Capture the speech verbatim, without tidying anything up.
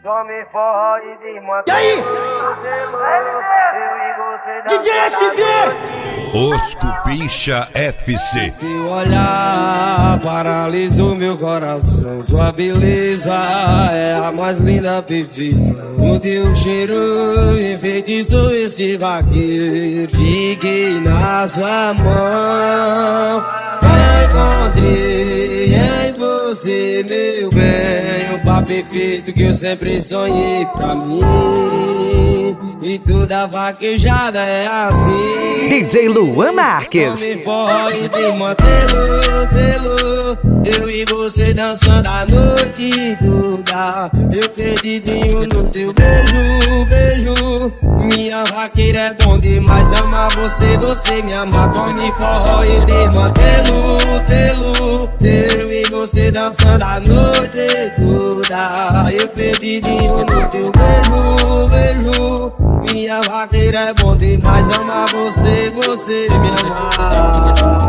Tome forró e desmantela. E aí? D J S V! Os Cupincha F C. Teu olhar paralisou meu coração. Tua beleza é a mais linda perfeição. O teu cheiro enfeitiçou esse vaqueiro. Fiquei na sua mão. Encontrei em você, meu bem, o par perfeito que eu sempre sonhei pra mim. E toda vaquejada é assim. D J Luan Marques. Tome forró e desmantelo, telo. Eu e você dançando a noite toda. Eu perdidinho no teu beijo, beijo. Minha vaqueira é bom demais, amar você, você me ama. Tome forró e desmantelo, telo. Eu e você dançando a noite toda. Eu perdidinho no teu beijo, beijo. Minha vaqueira é bom demais, amar você, você me ama.